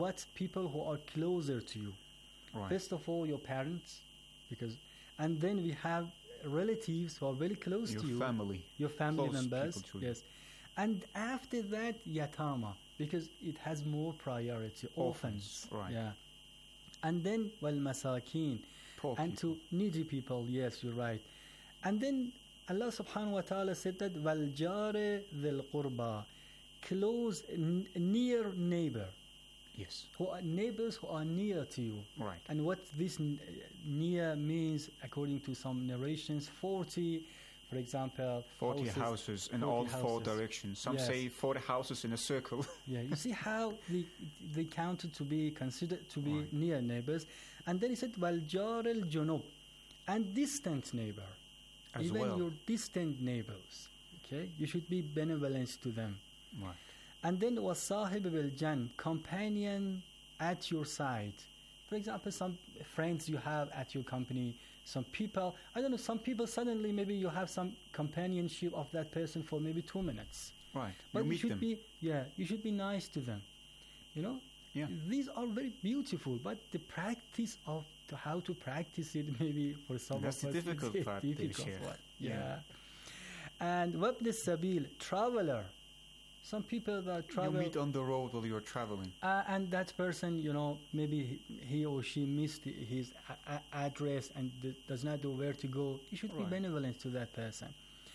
what people who are closer to you. Right. First of all, your parents, and then we have relatives who are very close to you. Your family close members. People to yes. And after that, yatama, because it has more priority. Orphans. Right. Yeah. And then, masakin. Poor and people. to needy people. Yes, you're right. And then Allah subhanahu wa ta'ala said that وَالْجَارِ ذِي الْقُرْبَى, close, near neighbor. Yes. Who are neighbors who are near to you. Right. And what this near means, according to some narrations, 40, for example, 40 houses in all four directions. Some say 40 houses in a circle. Yeah, you see how they counted to be considered to be right. near neighbors. And then he said, وَالْجَارِ الْجُنُوب, and distant neighbor. As even well. your distant neighbors. Okay, you should be benevolent to them. Right. And then وَالصَّاحِبِ بِالْجَنْبِ, companion at your side. For example, some friends you have at your company, some people, I don't know, some people suddenly maybe you have some companionship of that person for maybe 2 minutes. Right. But you should be you should be nice to them. You know? Yeah. These are very beautiful, but the practice of how to practice it maybe for some That's of us the difficult is part, difficult one. Yeah. And وَابْنِ السَّبِيلِ, traveler. Some people that travel, you meet on the road while you're traveling, and that person, you know, maybe he or she missed his address and does not know where to go. You should be benevolent to that person.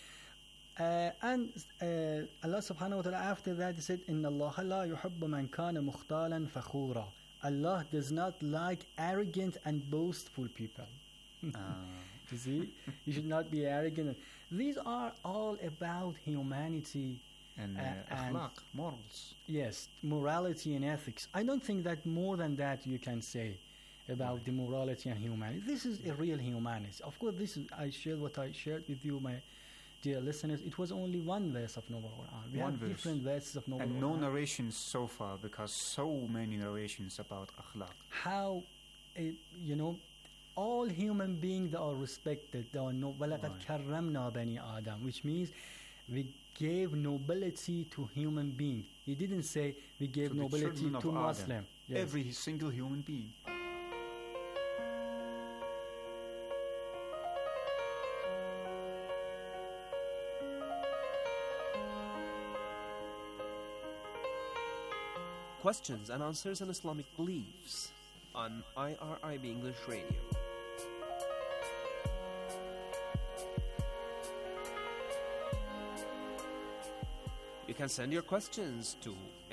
And Allah subhanahu wa ta'ala after that he said, إِنَّ اللَّهَ لَا يُحِبُّ مَنْ كَانَ مُخْتَالًا فَخُورًا. Allah does not like arrogant and boastful people. You see, you should not be arrogant. These are all about humanity. And akhlaq, morals. Yes, morality and ethics. I don't think that more than that you can say about the morality and humanity. This is a real humanity. Of course, I shared what I shared with you, my dear listeners. It was only one verse of Noble Quran. We have different verses of Noble Quran. And no narrations so far, because so many narrations about akhlaq. How, all human beings that are respected, they are وَلَقَدْ كَرَّمْنَا بَنِي آدَمَ, which means we gave nobility to human beings. He didn't say we gave nobility to Muslim. Yes. Every single human being. Questions and answers on Islamic beliefs on IRIB English Radio. You can send your questions to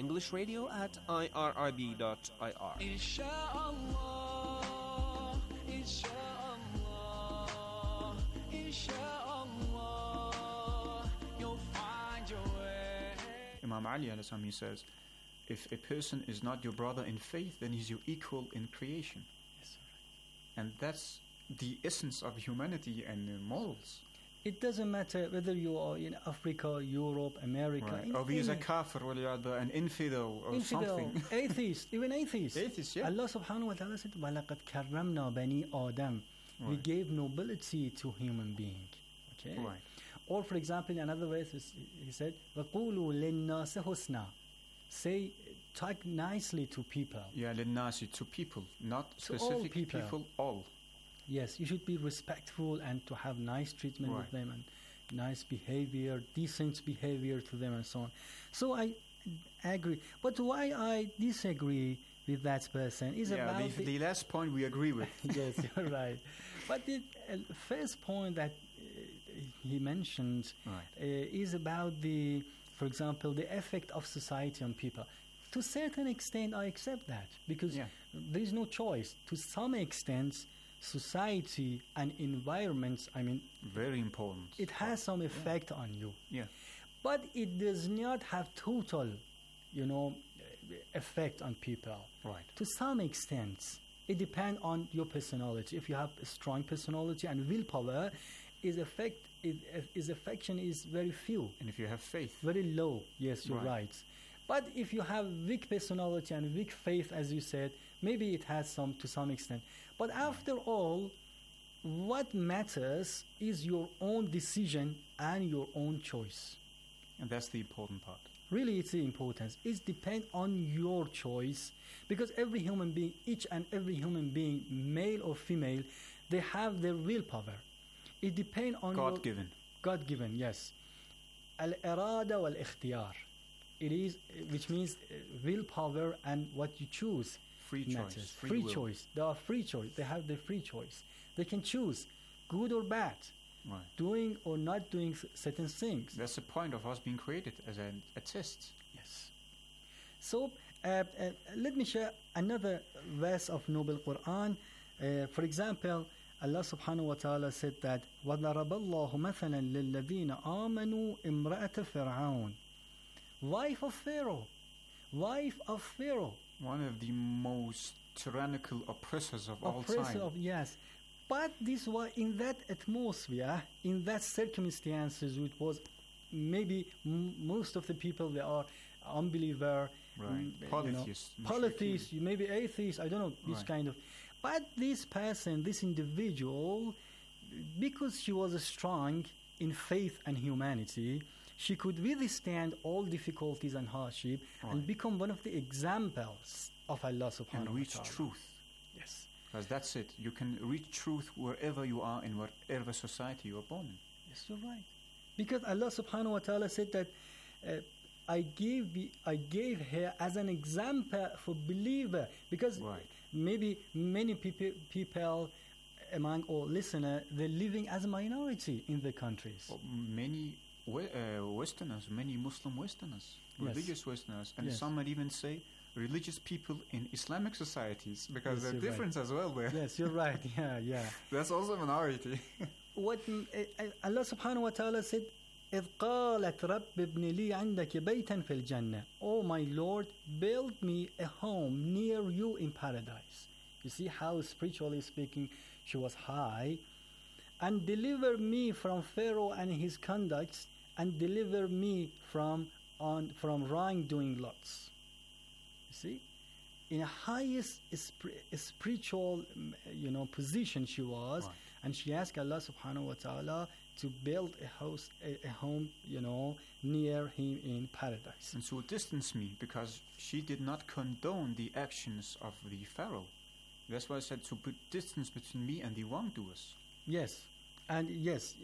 englishradio@irib.ir. Inshallah, inshallah, inshallah, you'll find your way. Imam Ali al-Sami says, if a person is not your brother in faith, then he's your equal in creation. Yes, sir. And that's the essence of humanity and morals. It doesn't matter whether you are in Africa, Europe, America. Right. Or he is a kafir, an infidel or something. Atheist, even atheist. Atheist, yeah. Allah subhanahu wa ta'ala said, وَلَقَدْ كَرَّمْنَا بَنِي آدَمَ. We gave nobility to human being. Okay? Right. Or for example, in another verse, he said, وَقُولُوا لِلنَّاسِ حُسْنًا. Say, talk nicely to people. Yeah, لِلنَّاسِ, to people, not to specific all people. All. Yes, you should be respectful and to have nice treatment with them and nice behavior, decent behavior to them and so on. So I agree. But why I disagree with that person is about the last point we agree with. Yes, you're right. But the first point that he mentioned is about for example, the effect of society on people. To a certain extent, I accept that because there is no choice. To some extent, society and environments, very important. It has some effect on you. Yeah. But it does not have total, effect on people. Right. To some extent, it depends on your personality. If you have a strong personality and willpower, his affection is very few. And if you have faith. Very low. Yes, you're right. But if you have weak personality and weak faith, as you said, maybe it has to some extent. But after all, what matters is your own decision and your own choice. And that's the important part. really it's the importance. It depends on your choice, because every human being, each and every human being, male or female, they have their willpower. It depends on God-given. God-given, yes. Al-irada wal-ikhtiyar. It is, which means willpower and what you choose. Free matters. choice. Free will. choice. They are free choice. They have the free choice. They can choose good or bad, Right. doing or not doing certain things. That's the point of us being created as a test. Yes. So let me share another verse of Noble Quran. For example, Allah subhanahu wa ta'ala said that وَضَرَبَ اللَّهُ مَثَلًا لِلَّذِينَ آمَنُوا إِمْرَأَةَ فِرْعَوْنَ. Wife of Pharaoh. Wife of Pharaoh. One of the most tyrannical oppressors of all time. Yes. But this was in that atmosphere, in that circumstances, which was maybe most of the people, they are unbeliever, Right. Polytheists. polytheists, maybe atheists, I don't know, this Right. kind of. But this person, this individual, because she was strong in faith and humanity, she could withstand all difficulties and hardship and Right. become one of the examples of Allah subhanahu And wa reach ta'ala. truth. Yes. Because that's it. You can reach truth wherever you are in whatever society you are born in. Yes, you're right. Because Allah subhanahu wa ta'ala said that I gave her as an example for believer. Because Right. maybe many people among our listeners, they're living as a minority in the countries. Well, many Westerners, many Muslim Westerners, Yes. religious Westerners, and Yes. some might even say religious people in Islamic societies, because Yes, there's you're right. difference as well there. Yes, you're right. Yeah. That's also a minority. What Allah subhanahu wa ta'ala said, إذ قالت رب ابن لي عندك بيتا في الجنة. Oh my Lord, build me a home near you in paradise. You see how, spiritually speaking, she was high. And deliver me from Pharaoh and his conducts, and deliver me from wrongdoing lots. You see, in a highest spiritual, position she was, Right. and she asked Allah subhanahu wa ta'ala to build a home, near him in paradise. And so distance me, because she did not condone the actions of the Pharaoh. That's why I said to put distance between me and the wrongdoers. Yes, and yes,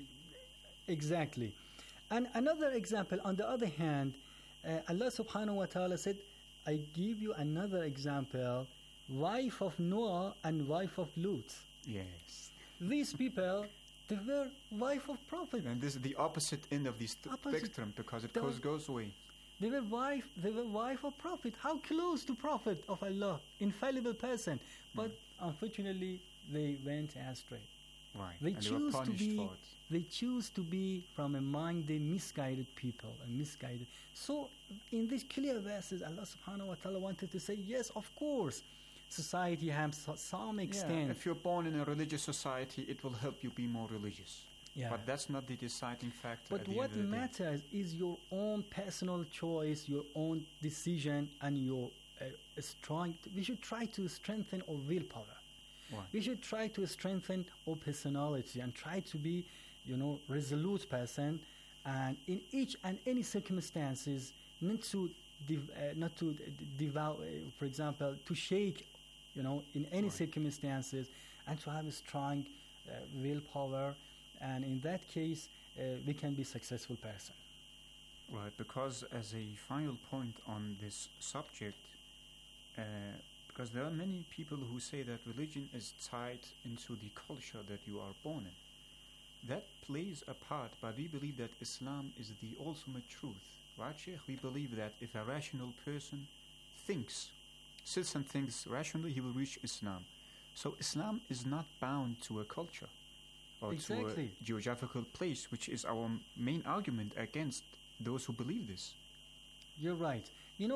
exactly. And another example, on the other hand, Allah subhanahu wa ta'ala said, I give you another example, wife of Noah and wife of Lut. Yes. These people, they were wife of prophet. And this is the opposite end of the Opposite. spectrum, because it The- goes away. They were wife of prophet. How close to prophet of Allah, infallible person. But unfortunately, they went astray. Right. They and they were choose to punished be. for it. They choose to be from among the misguided people and misguided. So, in these clear verses, Allah Subhanahu wa Taala wanted to say, yes, of course, society has some extent. Yeah, if you're born in a religious society, it will help you be more religious. Yeah. But that's not the deciding factor. But at the what end of the day. matters is your own personal choice, your own decision, and your strong. We should try to strengthen our willpower. Right. We should try to strengthen our personality and try to be, resolute person, and in each and any circumstances, not to devour, for example, to shake, in any Right. circumstances, and to have a strong willpower, and in that case, we can be successful person. Right, because as a final point on this subject, because there are many people who say that religion is tied into the culture that you are born in. That plays a part, but we believe that Islam is the ultimate truth. Right, Sheikh? We believe that if a rational person sits and thinks rationally, he will reach Islam. So Islam is not bound to a culture or Exactly. to a geographical place, which is our main argument against those who believe this. You're right.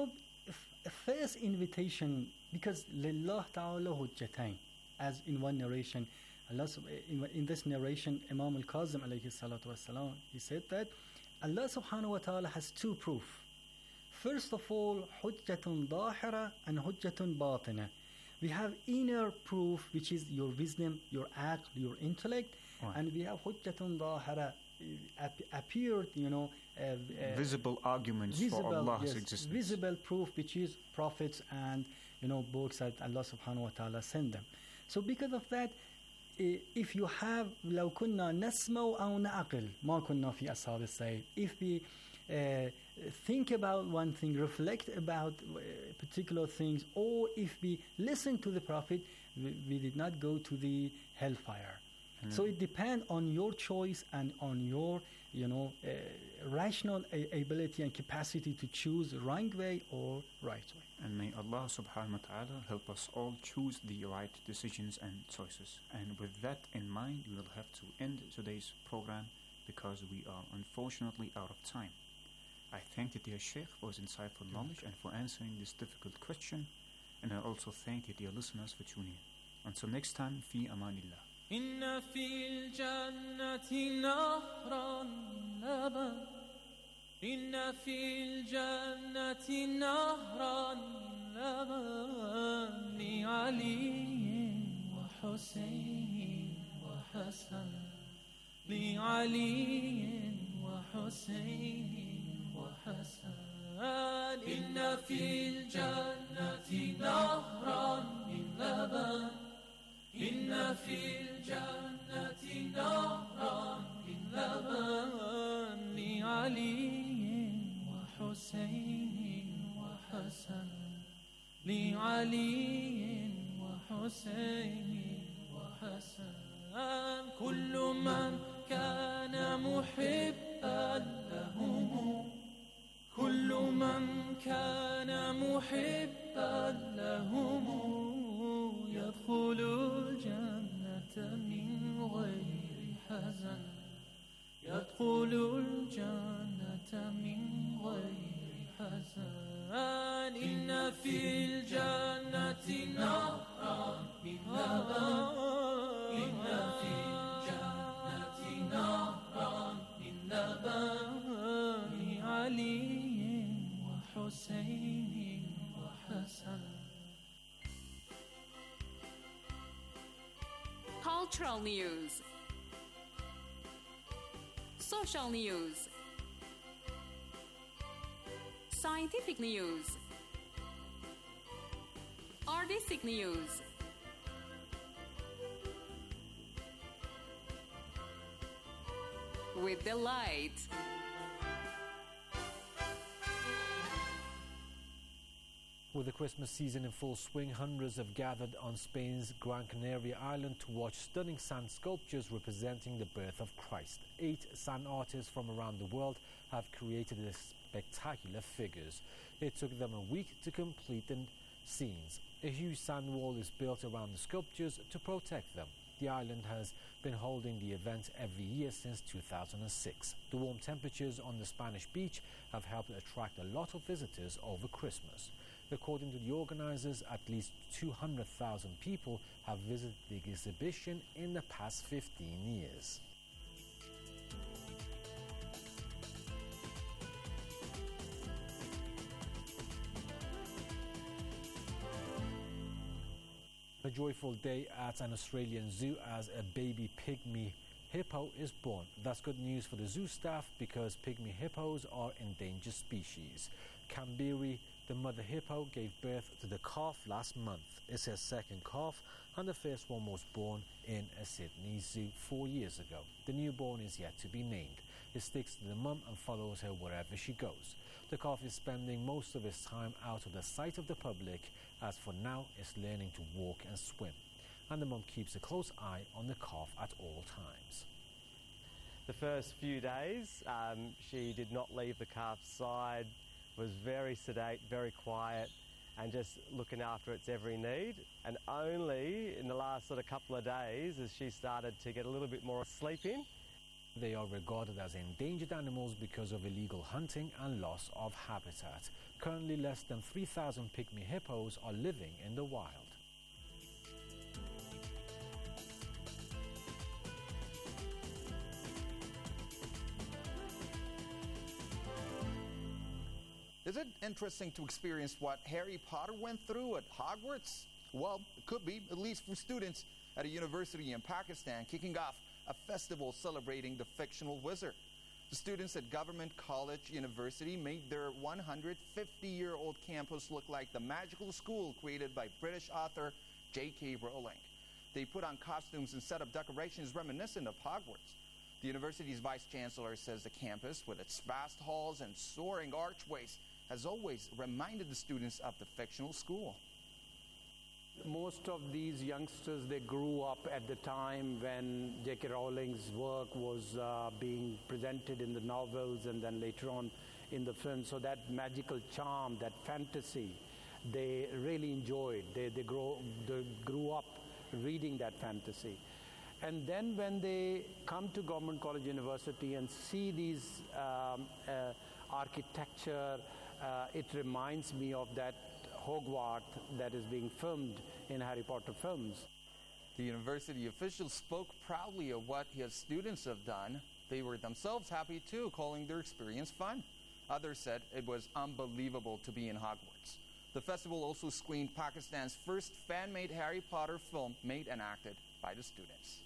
A first invitation, because لله تعالى حجتين, as in one narration, in this narration, Imam al-Kazim alayhi salatu wasalam, he said that Allah subhanahu wa ta'ala has two proof. First of all, حجة ظاهرة and حجة باطنة. We have inner proof, which is your wisdom, your aql, your intellect, Right. and we have حجة ظاهرة, appeared, visible arguments for Allah's existence. Visible proof, which is prophets and books that Allah subhanahu wa ta'ala sent them. So because of that, if you have لو كنا نسمع أو نعقل ما كنا في أصحاب السعير, if we think about one thing, reflect about particular things, or if we listen to the Prophet, we did not go to the hellfire. So it depends on your choice and on your rational ability and capacity to choose wrong way or right way. And may Allah subhanahu wa ta'ala help us all choose the right decisions and choices. And with that in mind, we will have to end today's program because we are unfortunately out of time. I thank the dear Sheikh for his insightful knowledge and for answering this difficult question. And I also thank the dear listeners for tuning in. Until next time, fi amanillah. إن في الجنة نهرا من لبن إن في الجنة نهرا من لبن لعلي وحسين وحسن لعلي وحسين وحسن إن في الجنة نهرا من لبن إن في الجنة نهرا من لبن لعلي وحسين وحسن لعلي وحسين وحسن كل من كان محبا لهم كل من كان محبا لهم يدخل الجنة من غير حزن يدخل الجنة من غير حزن إن في الجنة نهرا من لبن إن في الجنة نهرا من لبن لعلي وحسين وحسن. Cultural news, social news, scientific news, artistic news, with delight. With the Christmas season in full swing, hundreds have gathered on Spain's Gran Canaria island to watch stunning sand sculptures representing the birth of Christ. 8 sand artists from around the world have created these spectacular figures. It took them a week to complete the scenes. A huge sand wall is built around the sculptures to protect them. The island has been holding the event every year since 2006. The warm temperatures on the Spanish beach have helped attract a lot of visitors over Christmas. According to the organizers, at least 200,000 people have visited the exhibition in the past 15 years. A joyful day at an Australian zoo as a baby pygmy hippo is born. That's good news for the zoo staff because pygmy hippos are endangered species. Kambiri, the mother hippo, gave birth to the calf last month. It's her second calf and the first one was born in a Sydney zoo 4 years ago. The newborn is yet to be named. It sticks to the mum and follows her wherever she goes. The calf is spending most of its time out of the sight of the public, as for now it's learning to walk and swim. And the mum keeps a close eye on the calf at all times. The first few days, she did not leave the calf's side, was very sedate, very quiet, and just looking after its every need. And only in the last sort of couple of days as she started to get a little bit more sleep in. They are regarded as endangered animals because of illegal hunting and loss of habitat. Currently, less than 3,000 pygmy hippos are living in the wild. Is it interesting to experience what Harry Potter went through at Hogwarts? Well, it could be, at least for students at a university in Pakistan, kicking off a festival celebrating the fictional wizard. The students at Government College University made their 150-year-old campus look like the magical school created by British author J.K. Rowling. They put on costumes and set up decorations reminiscent of Hogwarts. The university's vice-chancellor says the campus, with its vast halls and soaring archways, has always reminded the students of the fictional school. Most of these youngsters, they grew up at the time when J.K. Rowling's work was being presented in the novels and then later on in the film. So that magical charm, that fantasy, they really enjoyed. They grew up reading that fantasy. And then when they come to Government College University and see these architecture, it reminds me of that Hogwarts that is being filmed in Harry Potter films. The university officials spoke proudly of what his students have done. They were themselves happy too, calling their experience fun. Others said it was unbelievable to be in Hogwarts. The festival also screened Pakistan's first fan-made Harry Potter film made and acted by the students.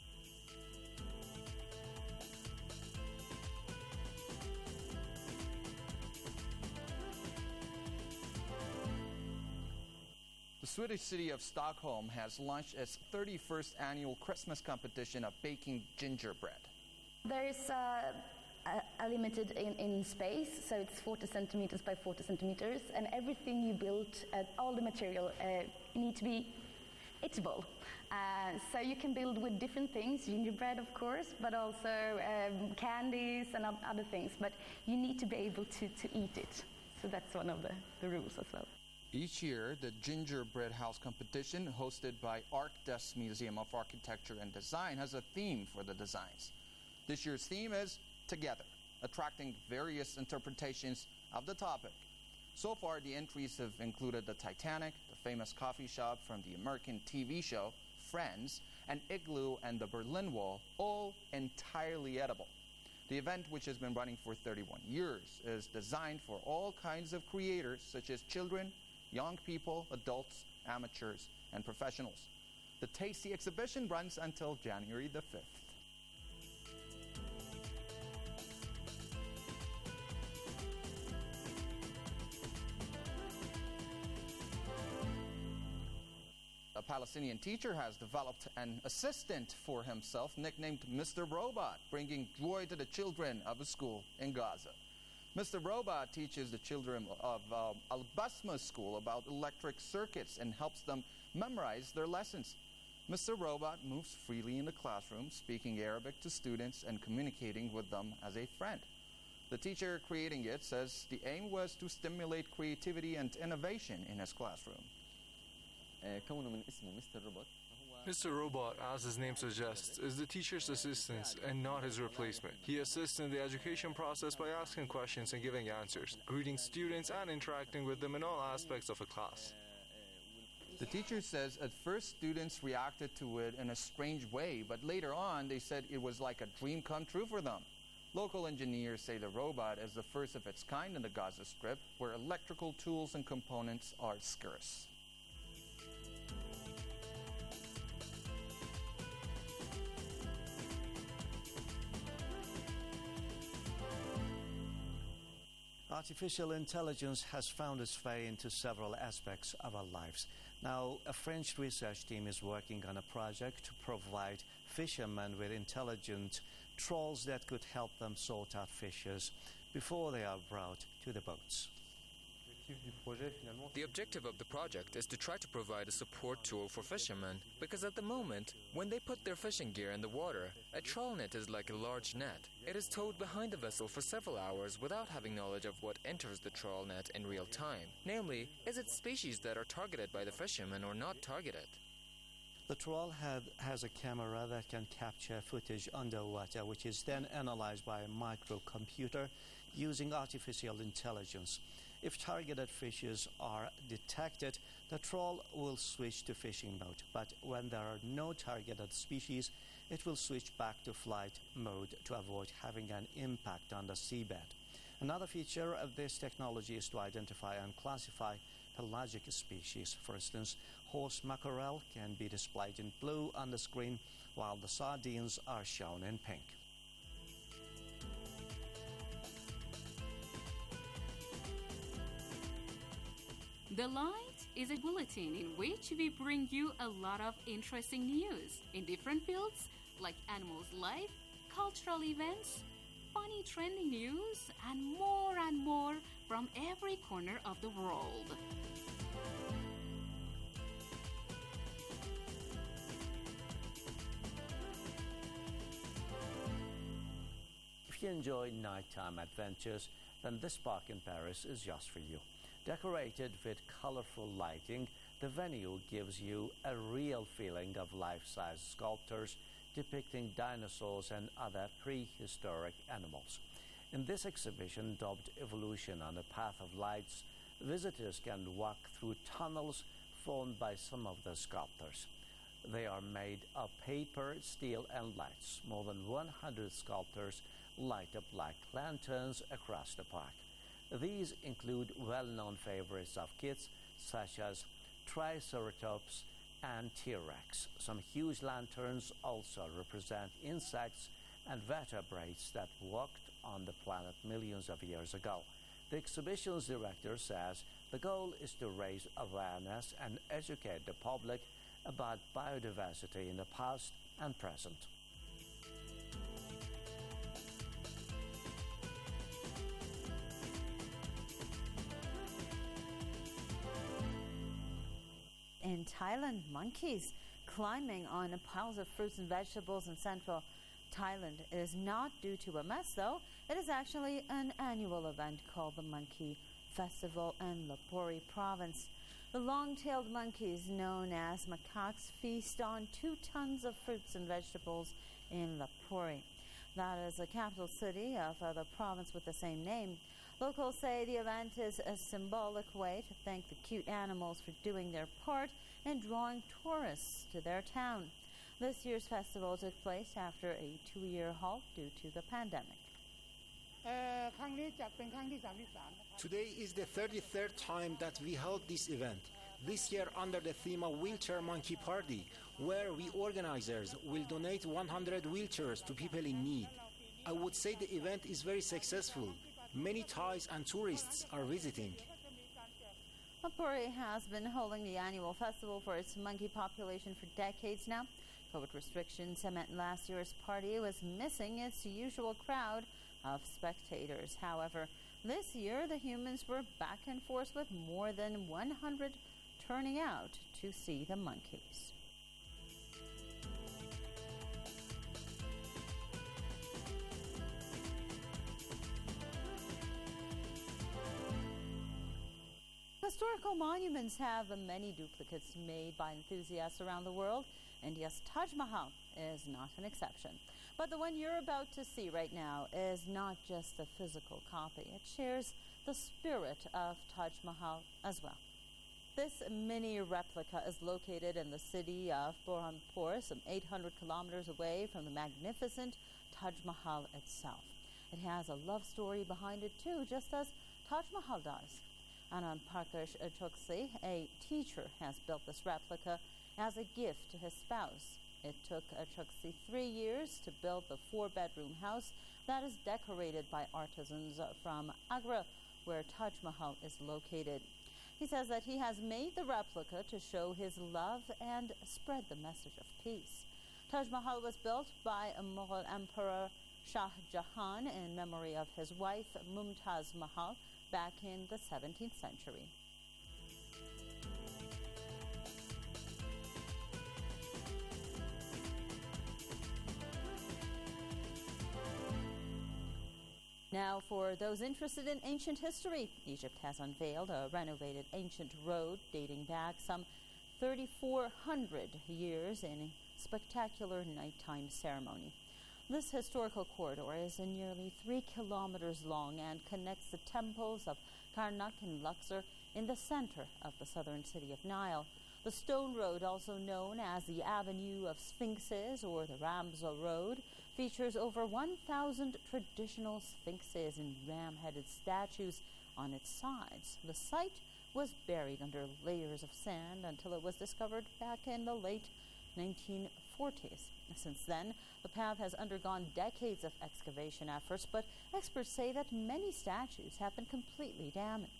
The Swedish city of Stockholm has launched its 31st annual Christmas competition of baking gingerbread. There is a limited in space, so it's 40 centimeters by 40 centimeters, and everything you build, all the material, need to be eatable. So you can build with different things, gingerbread of course, but also candies and other things, but you need to be able to eat it. So that's one of the rules as well. Each year, the Gingerbread House competition, hosted by ArcDes Museum of Architecture and Design, has a theme for the designs. This year's theme is Together, attracting various interpretations of the topic. So far, the entries have included the Titanic, the famous coffee shop from the American TV show Friends, an igloo, and the Berlin Wall, all entirely edible. The event, which has been running for 31 years, is designed for all kinds of creators, such as children, young people, adults, amateurs, and professionals. The Tasty exhibition runs until January the 5th. A Palestinian teacher has developed an assistant for himself nicknamed Mr. Robot, bringing joy to the children of a school in Gaza. Mr. Robot teaches the children of Al-Basma School about electric circuits and helps them memorize their lessons. Mr. Robot moves freely in the classroom, speaking Arabic to students and communicating with them as a friend. The teacher creating it says the aim was to stimulate creativity and innovation in his classroom. Mr. Robot, as his name suggests, is the teacher's assistant and not his replacement. He assists in the education process by asking questions and giving answers, greeting students and interacting with them in all aspects of a class. The teacher says at first students reacted to it in a strange way, but later on they said it was like a dream come true for them. Local engineers say the robot is the first of its kind in the Gaza Strip, where electrical tools and components are scarce. Artificial intelligence has found its way into several aspects of our lives. Now, a French research team is working on a project to provide fishermen with intelligent trawls that could help them sort out fishes before they are brought to the boats. The objective of the project is to try to provide a support tool for fishermen, because at the moment, when they put their fishing gear in the water, a trawl net is like a large net. It is towed behind the vessel for several hours without having knowledge of what enters the trawl net in real time. Namely, is it species that are targeted by the fishermen or not targeted? The trawl head has a camera that can capture footage underwater, which is then analyzed by a microcomputer using artificial intelligence. If targeted fishes are detected, the trawl will switch to fishing mode. But when there are no targeted species, it will switch back to flight mode to avoid having an impact on the seabed. Another feature of this technology is to identify and classify pelagic species. For instance, horse mackerel can be displayed in blue on the screen, while the sardines are shown in pink. The Light is a bulletin in which we bring you a lot of interesting news in different fields like animals' life, cultural events, funny trending news, and more from every corner of the world. If you enjoy nighttime adventures, then this park in Paris is just for you. Decorated with colorful lighting, the venue gives you a real feeling of life-size sculptures depicting dinosaurs and other prehistoric animals. In this exhibition, dubbed Evolution on the Path of Lights, visitors can walk through tunnels formed by some of the sculptors. They are made of paper, steel, and lights. More than 100 sculptors light up like lanterns across the park. These include well-known favorites of kids, such as Triceratops and T-Rex. Some huge lanterns also represent insects and vertebrates that walked on the planet millions of years ago. The exhibition's director says the goal is to raise awareness and educate the public about biodiversity in the past and present. In Thailand, monkeys climbing on piles of fruits and vegetables in central Thailand. It is not due to a mess, though. It is actually an annual event called the Monkey Festival in Lopburi province. The long-tailed monkeys, known as macaques, feast on 2 tons of fruits and vegetables in Lopburi. That is the capital city of the province with the same name. Locals say the event is a symbolic way to thank the cute animals for doing their part in drawing tourists to their town. This year's festival took place after a 2-year halt due to the pandemic. Today is the 33rd time that we held this event. This year under the theme of Wheelchair Monkey Party, where we organizers will donate 100 wheelchairs to people in need. I would say the event is very successful. Many Thais and tourists are visiting. Lopburi has been holding the annual festival for its monkey population for decades now. COVID restrictions meant last year's party was missing its usual crowd of spectators. However, this year the humans were back in force with more than 100 turning out to see the monkeys. Historical monuments have many duplicates made by enthusiasts around the world. India's Taj Mahal is not an exception. But the one you're about to see right now is not just a physical copy. It shares the spirit of Taj Mahal as well. This mini replica is located in the city of Burhanpur, some 800 kilometers away from the magnificent Taj Mahal itself. It has a love story behind it too, just as Taj Mahal does. Anand Prakash Choksi, a teacher, has built this replica as a gift to his spouse. It took Choksi 3 years to build the 4-bedroom house that is decorated by artisans from Agra, where Taj Mahal is located. He says that he has made the replica to show his love and spread the message of peace. Taj Mahal was built by Mughal Emperor Shah Jahan in memory of his wife Mumtaz Mahal back in the 17th century. Now, for those interested in ancient history, Egypt has unveiled a renovated ancient road dating back some 3,400 years in a spectacular nighttime ceremony. This historical corridor is nearly 3 kilometers long and connects the temples of Karnak and Luxor in the center of the southern city of Nile. The stone road, also known as the Avenue of Sphinxes or the Ramsar Road, features over 1,000 traditional sphinxes and ram-headed statues on its sides. The site was buried under layers of sand until it was discovered back in the late 1940s. Since then, the path has undergone decades of excavation efforts, but experts say that many statues have been completely damaged.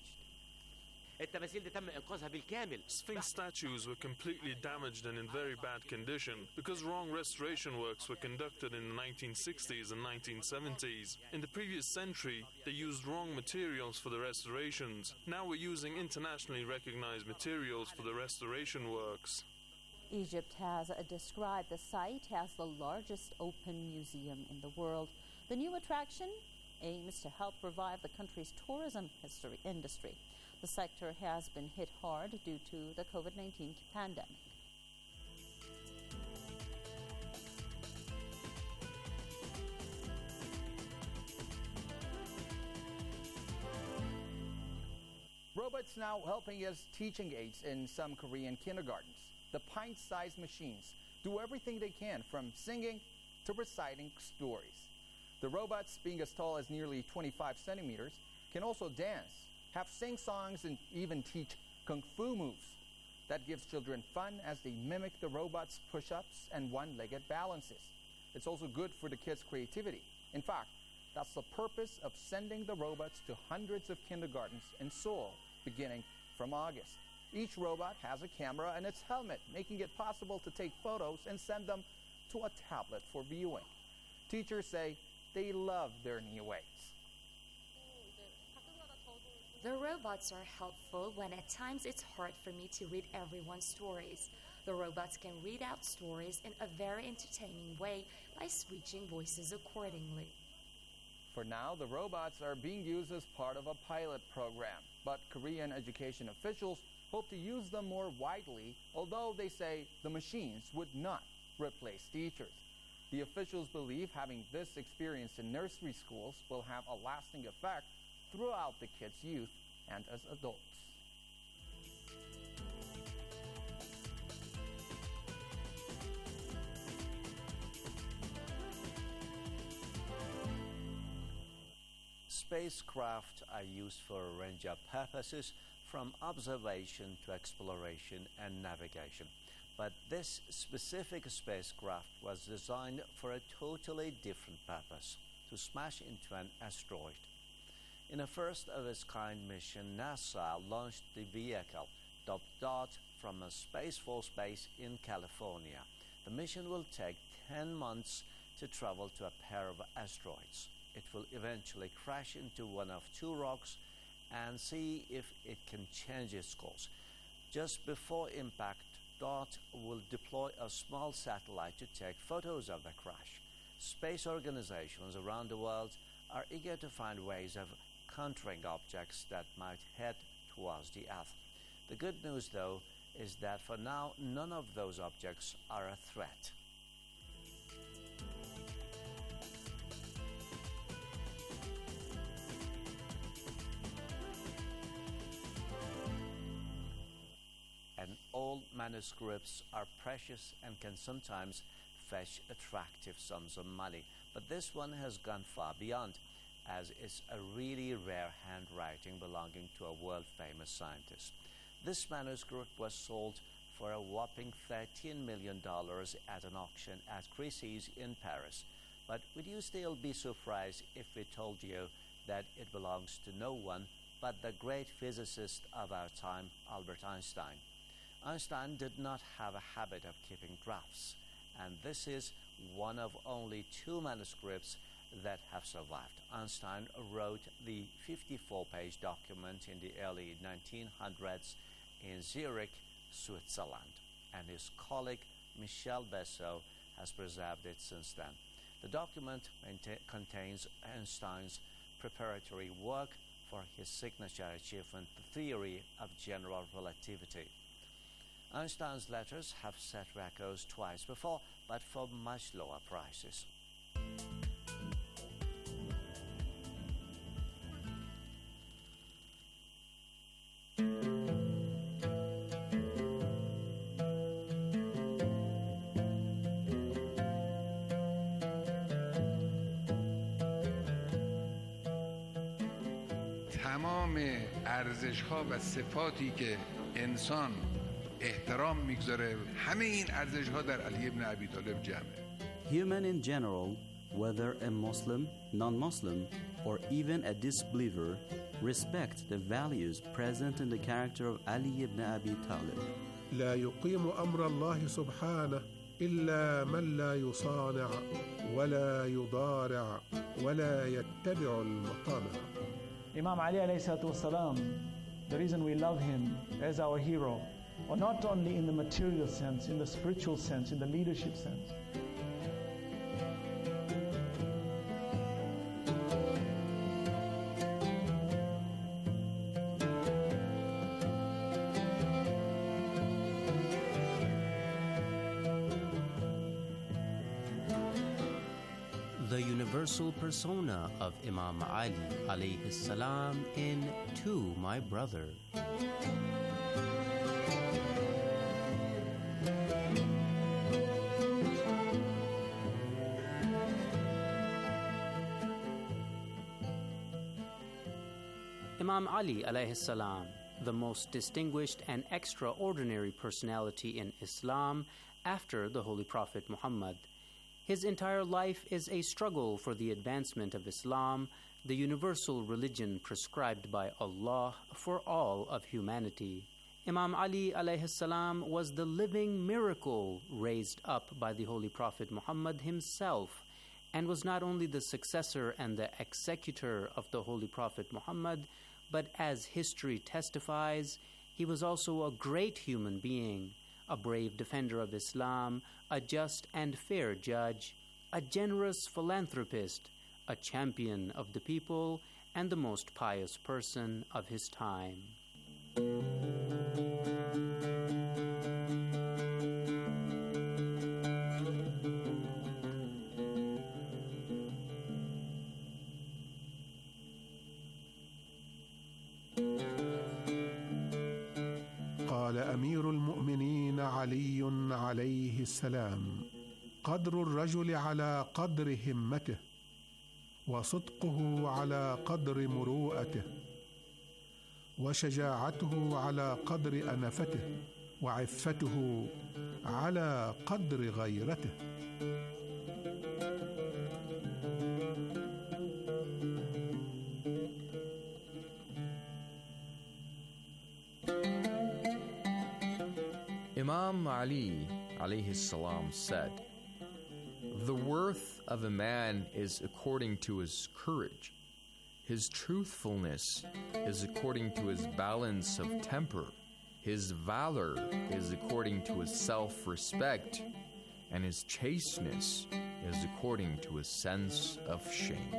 Sphinx statues were completely damaged and in very bad condition because wrong restoration works were conducted in the 1960s and 1970s. In the previous century, they used wrong materials for the restorations. Now we're using internationally recognized materials for the restoration works. Egypt has described the site as the largest open museum in the world. The new attraction aims to help revive the country's tourism industry. The sector has been hit hard due to the COVID-19 pandemic. Robots now helping as teaching aids in some Korean kindergartens. The pint-sized machines do everything they can, from singing to reciting stories. The robots, being as tall as nearly 25 centimeters, can also dance, have sing-songs, and even teach kung fu moves. That gives children fun as they mimic the robots' push-ups and one-legged balances. It's also good for the kids' creativity. In fact, that's the purpose of sending the robots to hundreds of kindergartens in Seoul, beginning from August. Each robot has a camera and its helmet, making it possible to take photos and send them to a tablet for viewing. Teachers say they love their new aids. The robots are helpful when at times it's hard for me to read everyone's stories. The robots can read out stories in a very entertaining way by switching voices accordingly. For now, the robots are being used as part of a pilot program, but Korean education officials hope to use them more widely, although they say the machines would not replace teachers. The officials believe having this experience in nursery schools will have a lasting effect throughout the kids' youth and as adults. Spacecraft are used for a range of purposes, from observation to exploration and navigation. But this specific spacecraft was designed for a totally different purpose: to smash into an asteroid. In a first-of-its-kind mission, NASA launched the vehicle, dubbed DOT, from a Space Force base in California. The mission will take 10 months to travel to a pair of asteroids. It will eventually crash into one of two rocks and see if it can change its course. Just before impact, DOT will deploy a small satellite to take photos of the crash. Space organizations around the world are eager to find ways of countering objects that might head towards the Earth. The good news, though, is that for now, none of those objects are a threat. And old manuscripts are precious and can sometimes fetch attractive sums of money. But this one has gone far beyond, as it's a really rare handwriting belonging to a world-famous scientist. This manuscript was sold for a whopping $13 million at an auction at Christie's in Paris. But would you still be surprised if we told you that it belongs to no one but the great physicist of our time, Albert Einstein? Einstein did not have a habit of keeping drafts, and this is one of only two manuscripts that have survived. Einstein wrote the 54-page document in the early 1900s in Zurich, Switzerland, and his colleague Michel Bessot has preserved it since then. The document contains Einstein's preparatory work for his signature achievement, the theory of general relativity. Einstein's letters have set records twice before, but for much lower prices. تمام ارزش‌ها و صفاتی که انسان احترام میگذاره همه این ارزش‌ها در علی ابن ابی طالب جمعه. Human in general, whether a Muslim, non-Muslim, or even a disbeliever, respect the values present in the character of Ali ibn Abi Talib. لا يقيم أمر الله سبحانه إلا من لا يصانع ولا يضارع ولا يتبع المطامع. Imam Ali alayhi salatu wasalam, the reason we love him as our hero, or not only in the material sense, in the spiritual sense, in the leadership sense. The universal persona of Imam Ali alayhi salam in To My Brother. Imam Ali alayhi salam, the most distinguished and extraordinary personality in Islam after the Holy Prophet Muhammad. His entire life is a struggle for the advancement of Islam, the universal religion prescribed by Allah for all of humanity. Imam Ali alayhi salam was the living miracle raised up by the Holy Prophet Muhammad himself, and was not only the successor and the executor of the Holy Prophet Muhammad, but as history testifies, he was also a great human being, a brave defender of Islam, a just and fair judge, a generous philanthropist, a champion of the people, and the most pious person of his time. قال أمير المؤمنين علي عليه السلام: قدر الرجل على قدر همته، وصدقه على قدر مروءته، وشجاعته على قدر أنفته، وعفته على قدر غيرته. Imam Ali alayhi salam said, "The worth of a man is according to his courage. His truthfulness is according to his balance of temper. His valor is according to his self-respect, and his chasteness is according to his sense of shame."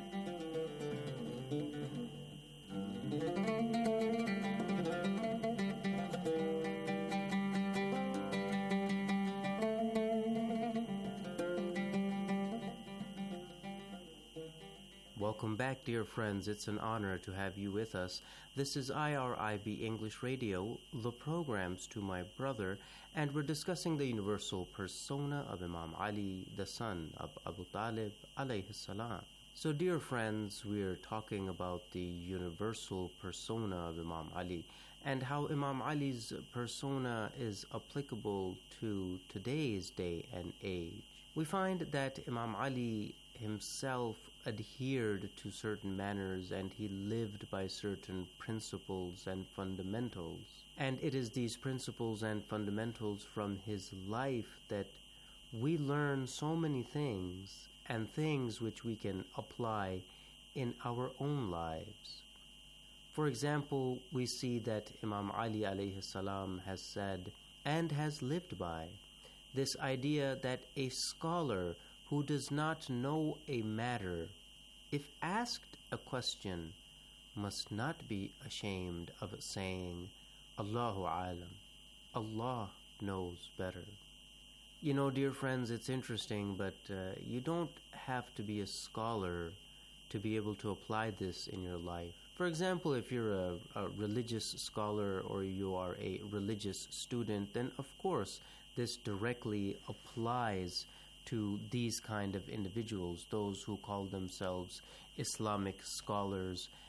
Welcome back, dear friends. It's an honor to have you with us. This is IRIB English Radio, the programs To My Brother, and we're discussing the universal persona of Imam Ali, the son of Abu Talib alayhi salam. So, dear friends, we're talking about the universal persona of Imam Ali and how Imam Ali's persona is applicable to today's day and age. We find that Imam Ali himself adhered to certain manners and he lived by certain principles and fundamentals. And it is these principles and fundamentals from his life that we learn so many things, and things which we can apply in our own lives. For example, we see that Imam Ali alayhi salam has said and has lived by this idea that a scholar who does not know a matter, if asked a question, must not be ashamed of saying, Allahu alam, Allah knows better. You know, dear friends, it's interesting, but you don't have to be a scholar to be able to apply this in your life. For example, if you're a religious scholar or you are a religious student, then of course this directly applies to these kind of individuals, those who call themselves Islamic scholars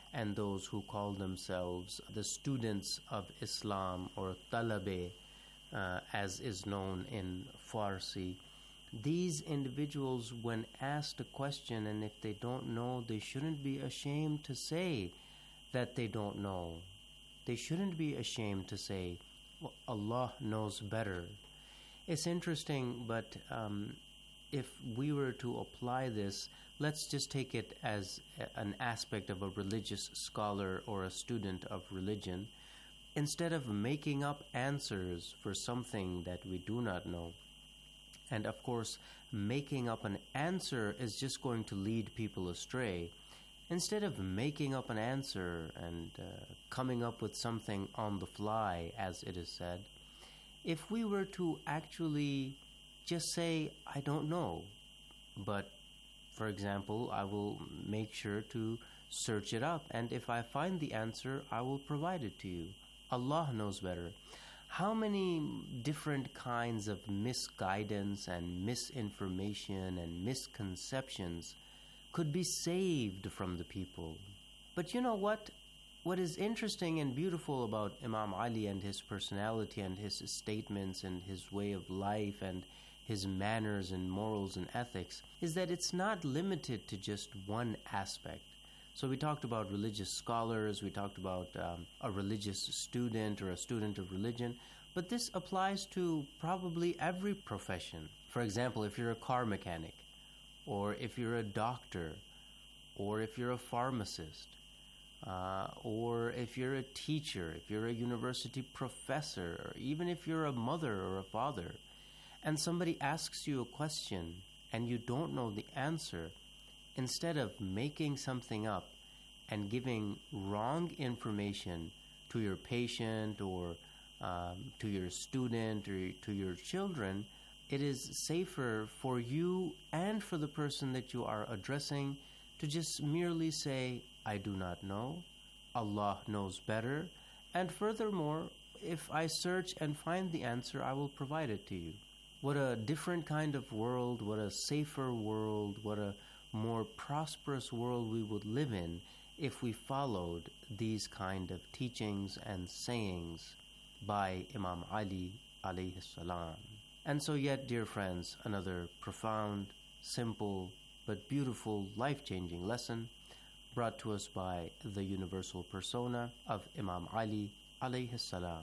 and those who call themselves the students of Islam, or talabe, as is known in Farsi. These individuals, when asked a question, and if they don't know, they shouldn't be ashamed to say that they don't know. They shouldn't be ashamed to say, well, Allah knows better. It's interesting, but if we were to apply this, let's just take it as an aspect of a religious scholar or a student of religion. Instead of making up answers for something that we do not know, and of course, making up an answer is just going to lead people astray. Instead of making up an answer and coming up with something on the fly, as it is said, if we were to actually just say, I don't know, but, for example, I will make sure to search it up, and if I find the answer, I will provide it to you. Allah knows better. How many different kinds of misguidance and misinformation and misconceptions could be saved from the people? But you know what? What is interesting and beautiful about Imam Ali and his personality and his statements and his way of life and his manners and morals and ethics is that it's not limited to just one aspect. So we talked about religious scholars, we talked about a religious student or a student of religion, but this applies to probably every profession. For example, if you're a car mechanic, or if you're a doctor, or if you're a pharmacist, or if you're a teacher, if you're a university professor, or even if you're a mother or a father, and somebody asks you a question and you don't know the answer, instead of making something up and giving wrong information to your patient or to your student or to your children, it is safer for you and for the person that you are addressing to just merely say, I do not know, Allah knows better, and furthermore, if I search and find the answer, I will provide it to you. What a different kind of world, what a safer world, what a more prosperous world we would live in if we followed these kind of teachings and sayings by Imam Ali alayhi salam. And so yet, dear friends, another profound, simple, but beautiful, life-changing lesson brought to us by the universal persona of Imam Ali alayhi salam.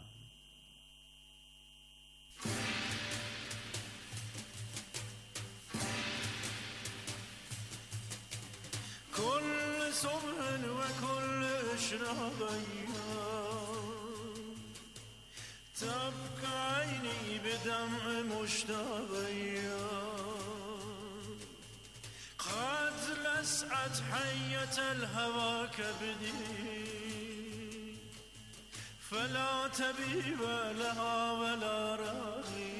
كل صبح وكل إشراقية تبقى عيني بدمع مشتاقية قد لسعت حية الهوى كبدي فلا تبي لها ولا راغي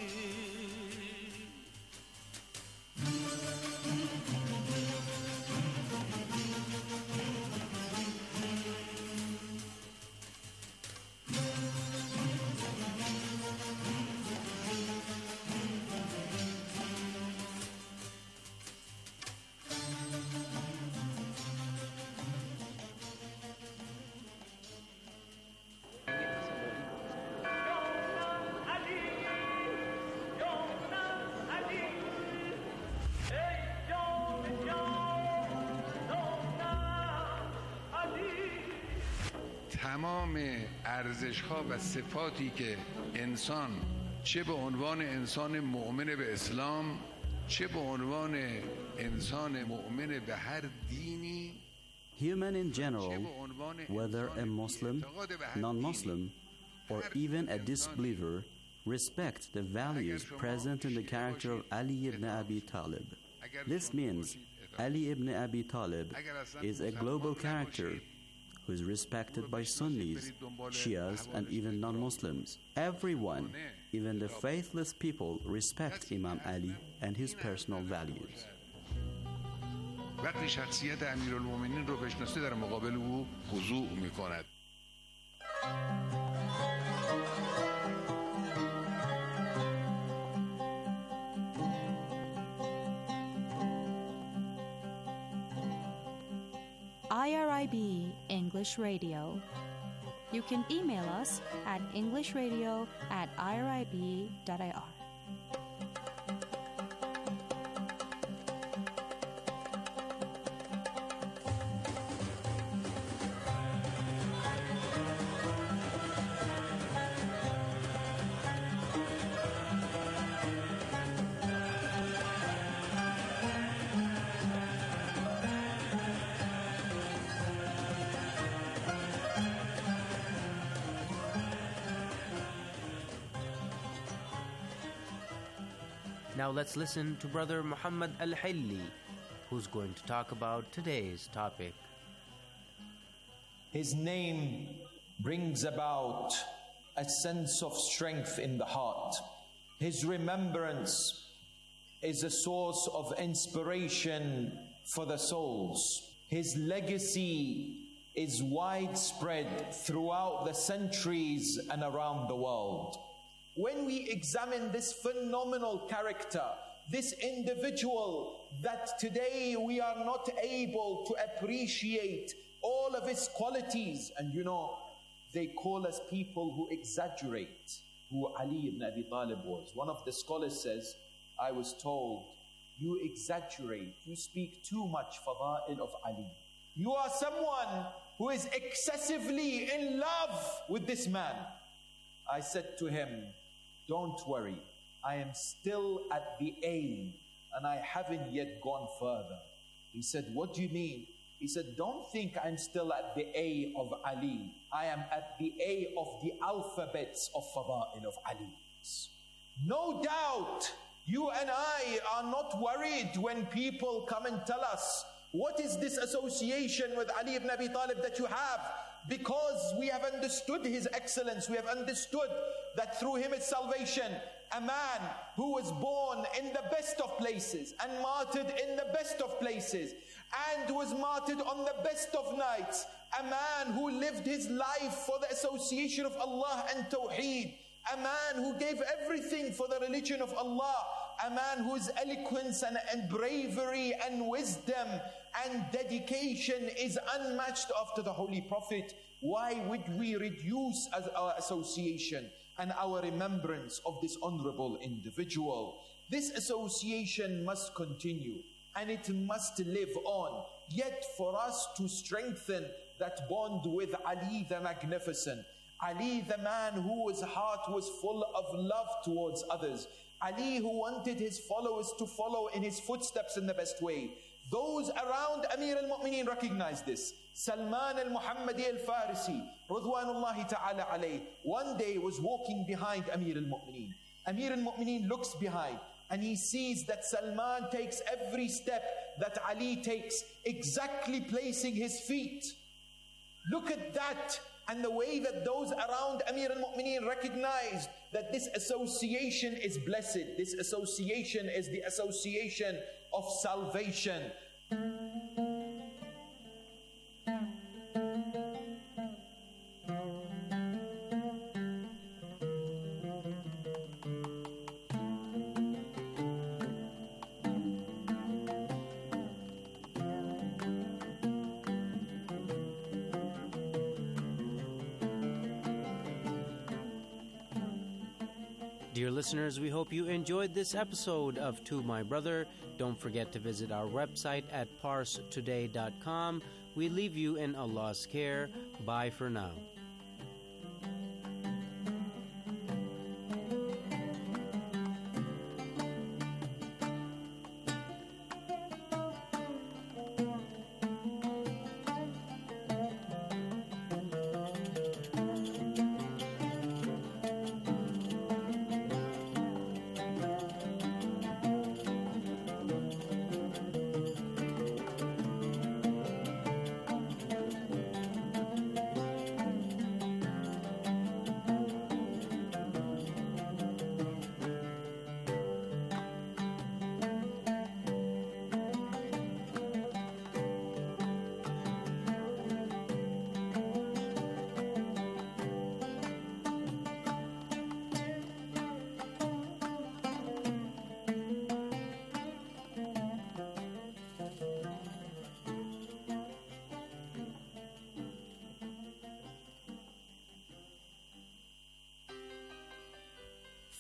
تمام ارزش‌ها و صفاتی که انسان چه به عنوان انسان مؤمن به اسلام چه به عنوان انسان مؤمن به هر دینی Human in general, whether a Muslim, non-Muslim, or even a disbeliever, respect the values present in the character of Ali ibn Abi Talib. This means Ali ibn Abi Talib is a global character who is respected by Sunnis, Shias, and even non-Muslims. Everyone, even the faithless people, respect Imam Ali and his personal values. وقتی شخصیت امیرالمومنین رو بشناسه در مقابل او خضوع می‌کند. IRIB English Radio. You can email us at englishradio@irib.ir. Now let's listen to Brother Muhammad Al-Hilli, who's going to talk about today's topic. His name brings about a sense of strength in the heart. His remembrance is a source of inspiration for the souls. His legacy is widespread throughout the centuries and around the world. When we examine this phenomenal character, this individual that today we are not able to appreciate all of his qualities, and they call us people who exaggerate, who Ali ibn Abi Talib was. One of the scholars says, I was told, you exaggerate, you speak too much fada'il of Ali. You are someone who is excessively in love with this man. I said to him, don't worry, I am still at the A and I haven't yet gone further. He said, what do you mean? He said, don't think I'm still at the A of Ali. I am at the A of the alphabets of Fada'il of Ali. No doubt, you and I are not worried when people come and tell us, what is this association with Ali ibn Abi Talib that you have? Because we have understood his excellence. We have understood that through him is salvation. A man who was born in the best of places and martyred in the best of places and was martyred on the best of nights. A man who lived his life for the association of Allah and Tawheed. A man who gave everything for the religion of Allah. A man whose eloquence and bravery and wisdom and dedication is unmatched after the Holy Prophet. Why would we reduce our association and our remembrance of this honorable individual? This association must continue and it must live on. Yet for us to strengthen that bond with Ali the Magnificent, Ali the man whose heart was full of love towards others, Ali who wanted his followers to follow in his footsteps in the best way. Those around Amir al-Mu'mineen recognize this. Salman al-Muhammadi al-Farisi, Ridwanullahi ta'ala alayh, one day was walking behind Amir al-Mu'mineen. Amir al-Mu'mineen looks behind and he sees that Salman takes every step that Ali takes, exactly placing his feet. Look at that, and the way that those around Amir al-Mu'mineen recognized that this association is blessed. This association is the association of salvation. Dear listeners, we hope you enjoyed this episode of To My Brother. Don't forget to visit our website at parstoday.com. We leave you in Allah's care. Bye for now.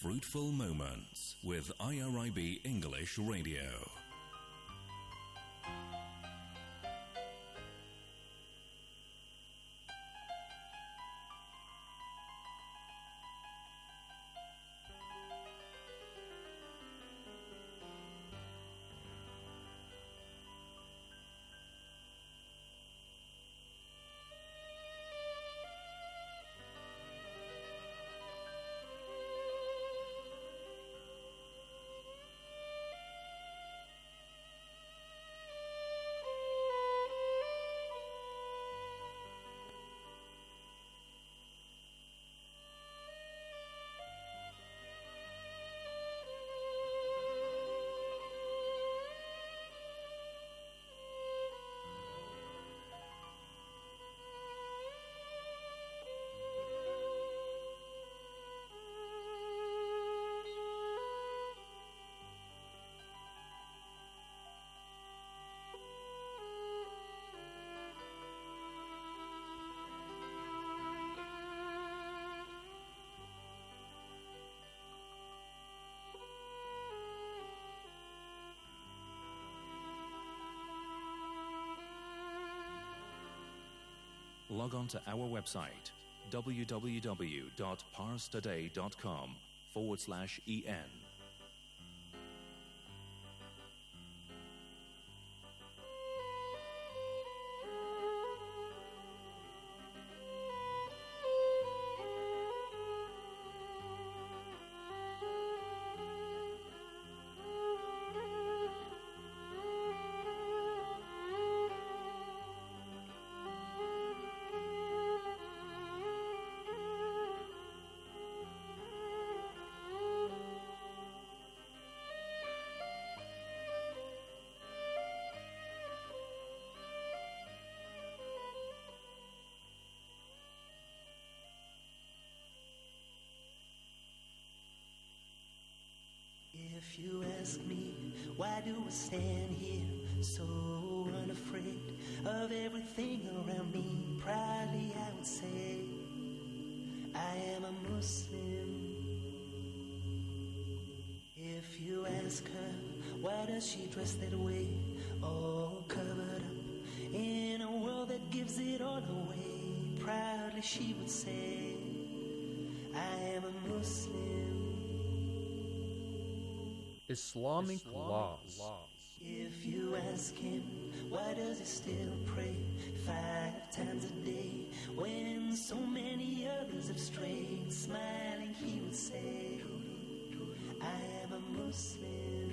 Fruitful Moments with IRIB English Radio. Log on to our website www.parstoday.com/en. If you ask me, why do I stand here so unafraid of everything around me? Proudly I would say, I am a Muslim. If you ask her, why does she dress that way, all covered up in a world that gives it all away? Proudly she would say, I am a Muslim. Islamic laws. If you ask him, why does he still pray 5 times a day when so many others have strayed? Smiling he would say, I am a Muslim.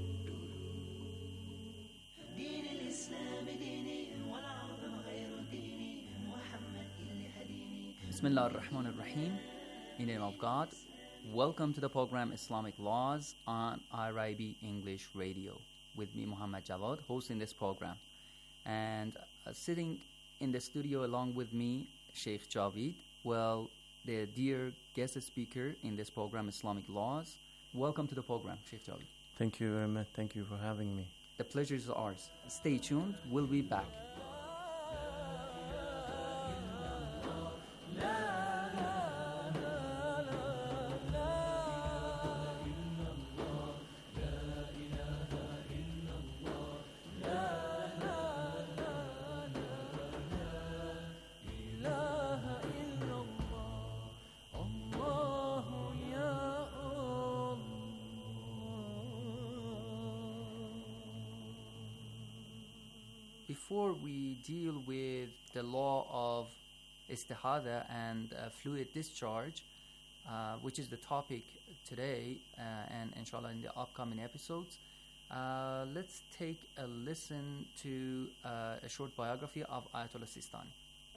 دين الإسلام ديني والعظم غير ديني محمد اللي هديني. Bismillah ar-Rahman ar-Rahim. In the name of God. Welcome to the program Islamic Laws on IRIB English Radio with me, Muhammad Jawad, hosting this program. And sitting in the studio along with me, Sheikh Javid, well, the dear guest speaker in this program, Islamic Laws. Welcome to the program, Sheikh Javid. Thank you very much. Thank you for having me. The pleasure is ours. Stay tuned. We'll be back. Before we deal with the law of istihada and fluid discharge, which is the topic today and inshallah in the upcoming episodes, let's take a listen to a short biography of Ayatollah Sistani.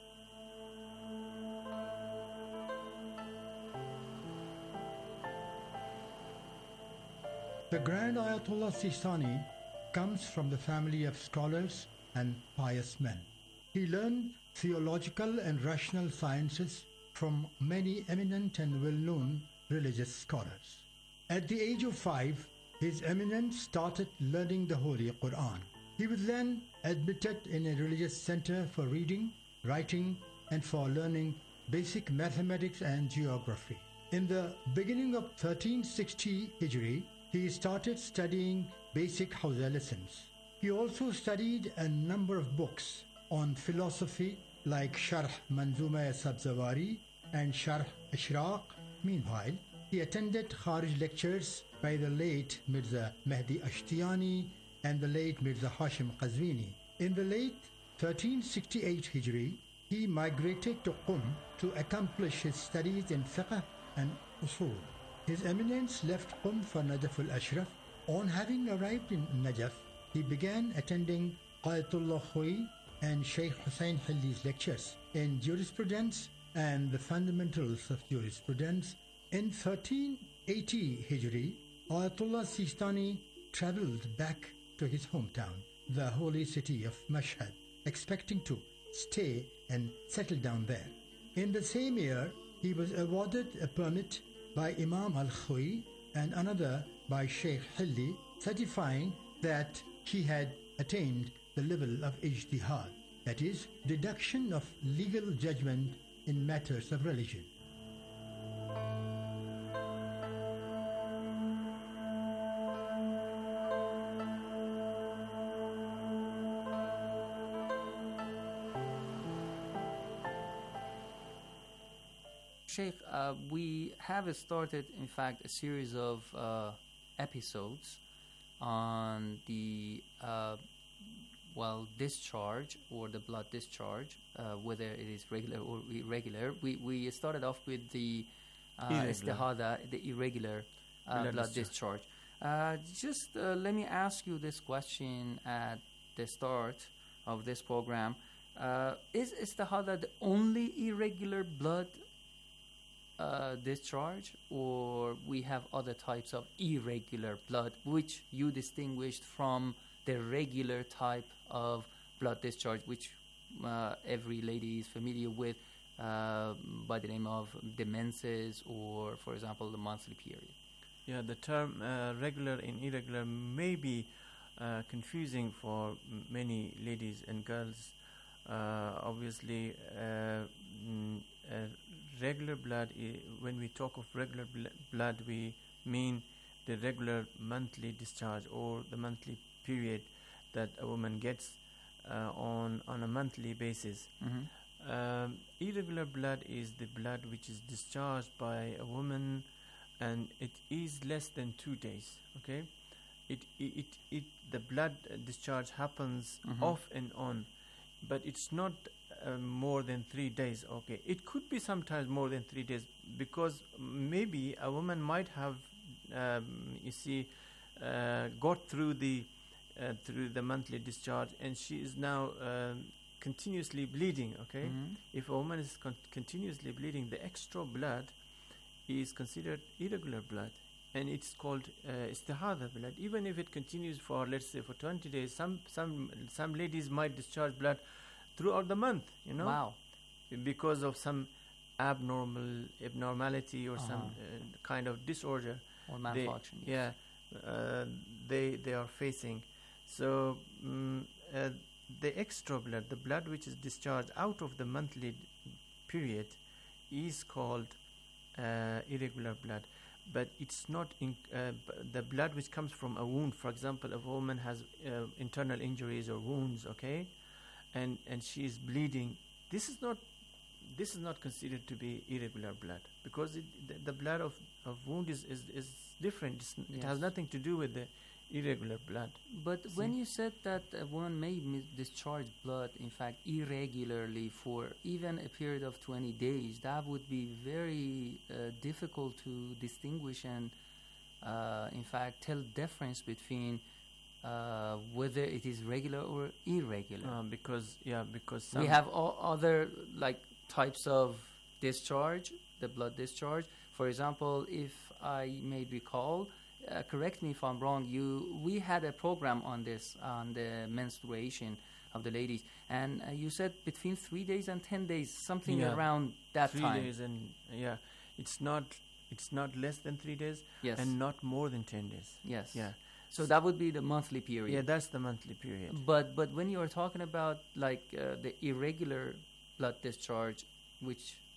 The Grand Ayatollah Sistani comes from the family of scholars and pious men. He learned theological and rational sciences from many eminent and well-known religious scholars. At the age of 5, His Eminence started learning the Holy Quran. He was then admitted in a religious center for reading, writing, and for learning basic mathematics and geography. In the beginning of 1360 Hijri, he started studying basic Hawza lessons. He also studied a number of books on philosophy like Sharh Manzuma Sabzawari and Sharh Ishraq. Meanwhile, he attended Kharij lectures by the late Mirza Mehdi Ashtiyani and the late Mirza Hashim Qazwini. In the late 1368 Hijri, he migrated to Qum to accomplish his studies in fiqh and usul. His Eminence left Qum for Najaf al-Ashraf. On having arrived in Najaf, he began attending Qayatullah Khoi and Sheikh Hussain Hilli's lectures in jurisprudence and the fundamentals of jurisprudence. In 1380 Hijri, Ayatollah Sistani travelled back to his hometown, the holy city of Mashhad, expecting to stay and settle down there. In the same year, he was awarded a permit by Imam al-Khoi and another by Sheikh Hilli, certifying that he had attained the level of ijtihad, that is, deduction of legal judgment in matters of religion. Sheikh, we have started, in fact, a series of episodes on the discharge or the blood discharge, whether it is regular or irregular. We started off with the istihada, the irregular blood discharge. Just let me ask you this question at the start of this program. Is istihada the only irregular blood discharge, or we have other types of irregular blood which you distinguished from the regular type of blood discharge, which every lady is familiar with by the name of the menses, or, for example, the monthly period? Yeah, the term regular and irregular may be confusing for many ladies and girls. Obviously, regular blood, when we talk of regular blood, we mean the regular monthly discharge or the monthly period that a woman gets on a monthly basis. Mm-hmm. Irregular blood is the blood which is discharged by a woman, and it is less than 2 days. Okay, the blood discharge happens off and on, but it's not more than 3 days. Okay, it could be sometimes more than 3 days, because maybe a woman might have got through the monthly discharge, and she is now continuously bleeding. Okay, if a woman is continuously bleeding, the extra blood is considered irregular blood, and it's called istihada blood. Even if it continues for, let's say, for 20 days, some ladies might discharge blood throughout the month, Wow. because of some abnormality or some kind of disorder or malfunction. They are facing. So the extra blood, the blood which is discharged out of the monthly period, is called irregular blood. But it's not the blood which comes from a wound. For example, if a woman has internal injuries or wounds, okay, and she is bleeding, this is not considered to be irregular blood, because the blood of wound is different. It has nothing to do with the irregular blood. But when you said that a woman may discharge blood, in fact, irregularly for even a period of 20 days, that would be very difficult to distinguish and, in fact, tell difference between whether it is regular or irregular. Because we have other types of discharge, the blood discharge. For example, if I may recall, correct me if I'm wrong, we had a program on this, on the menstruation of the ladies, and you said between 3 days and 10 days, something around that 3 time. 3 days, and it's not less than 3 days, yes, and not more than 10 days. Yes. Yeah. So that would be the monthly period. Yeah, that's the monthly period. But when you are talking about the irregular blood discharge, which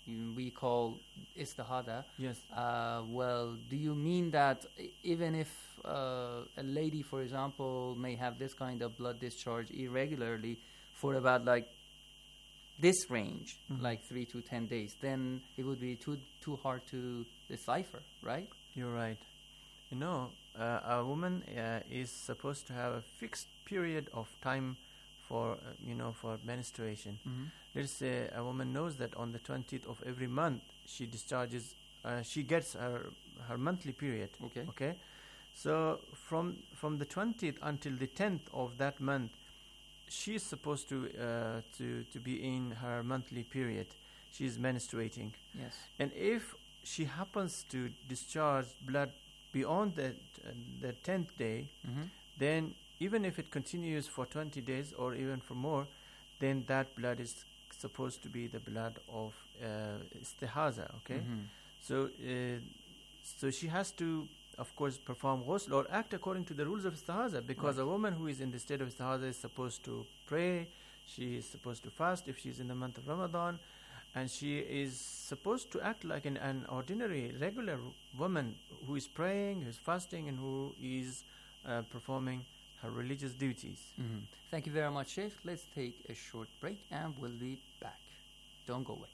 we call istihada. Yes. Well, do you mean that even if a lady, for example, may have this kind of blood discharge irregularly for about like this range, like 3 to 10 days, then it would be too hard to decipher, right? You're right. You know, a woman is supposed to have a fixed period of time for for menstruation. Let's say a woman knows that on the 20th of every month she discharges, she gets her monthly period. Okay. So from the 20th until the 10th of that month, she's supposed to be in her monthly period. She's menstruating. Yes. And if she happens to discharge blood beyond the 10th day, then even if it continues for 20 days or even for more, then that blood is supposed to be the blood of istihaza. Okay. So she has to, of course, perform ghusl or act according to the rules of istihaza, because a woman who is in the state of istihaza is supposed to pray, she is supposed to fast if she's in the month of Ramadan, and she is supposed to act like an ordinary, regular woman who is praying, who is fasting, and who is performing her religious duties. Thank you very much, Sheikh. Let's take a short break and we'll be back. Don't go away.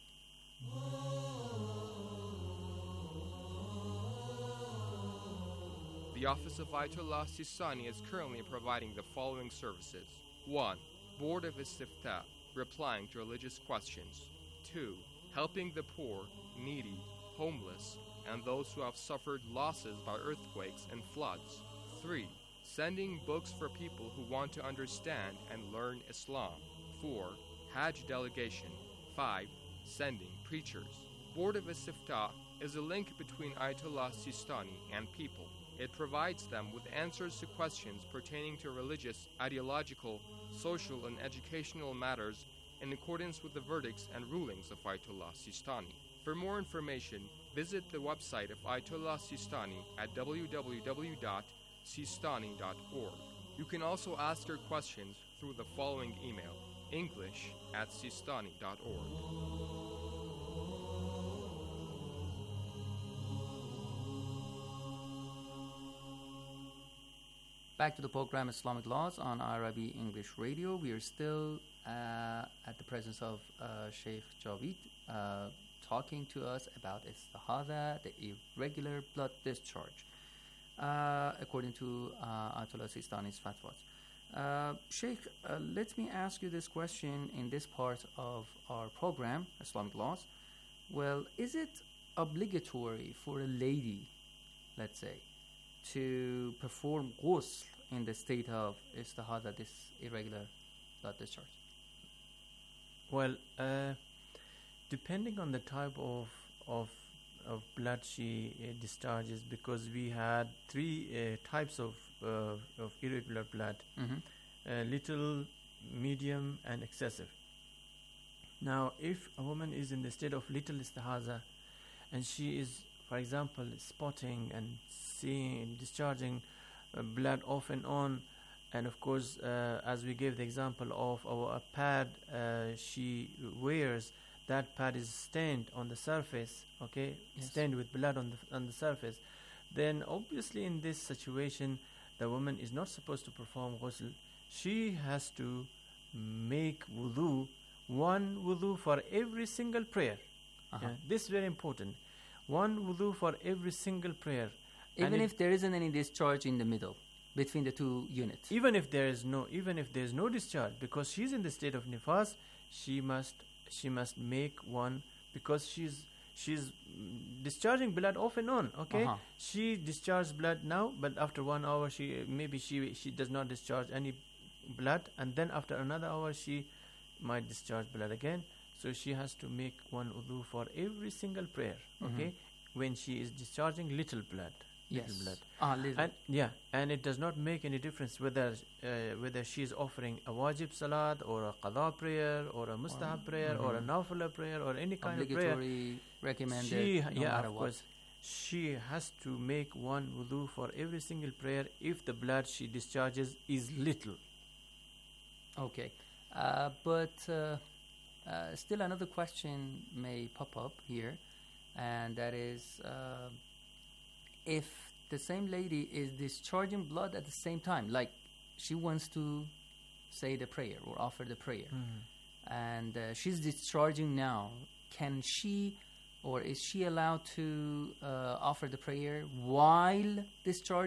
The Office of Ayatollah Sistani is currently providing the following services. 1. Board of Istiftah, replying to religious questions. 2. Helping the poor, needy, homeless, and those who have suffered losses by earthquakes and floods. 3. Sending books for people who want to understand and learn Islam. 4. Hajj delegation. 5. Sending preachers. Board of Istiftah is a link between Ayatollah Sistani and people. It provides them with answers to questions pertaining to religious, ideological, social, and educational matters in accordance with the verdicts and rulings of Ayatollah Sistani. For more information, visit the website of Ayatollah Sistani at www.sistani.org. You can also ask your questions through the following email: english@sistani.org. Back to the program Islamic Laws on IRIB English Radio. We are still at the presence of Sheikh Javid talking to us about istihada, the irregular blood discharge, according to Ayatollah Sistani's fatwas. Sheikh, let me ask you this question in this part of our program, Islamic Laws. Well, is it obligatory for a lady, let's say, to perform ghusl in the state of istihada, this irregular blood discharge? Well, depending on the type of blood she discharges, because we had three types of irregular blood: little, medium, and excessive. Now, if a woman is in the state of little istihaza, and she is, for example, spotting and discharging blood off and on, and of course, as we gave the example of a pad she wears, that pad is stained on the surface, okay, stained with blood on the surface, then obviously in this situation the woman is not supposed to perform ghusl. She has to make wudu, one wudu for every single prayer. This is very important. One wudu for every single prayer. Even if there isn't any discharge in the middle between the two units. Even if there is no discharge, because she's in the state of nifas, she must make one, because she's discharging blood off and on. Okay, she discharges blood now, but after 1 hour she does not discharge any blood, and then after another hour she might discharge blood again. So she has to make one wudu for every single prayer. Okay, when she is discharging little blood. Little. And it does not make any difference whether she is offering a wajib salat or a qada prayer or a mustahab prayer or a nafila prayer or any kind of prayer. Obligatory, recommended, no matter of what. course. She has to make one wudu for every single prayer if the blood she discharges is little. Okay, but still another question may pop up here, and that is if the same lady is discharging blood at the same time, like she wants to say the prayer or offer the prayer, and she's discharging now, can she or is she allowed to offer the prayer while discharging?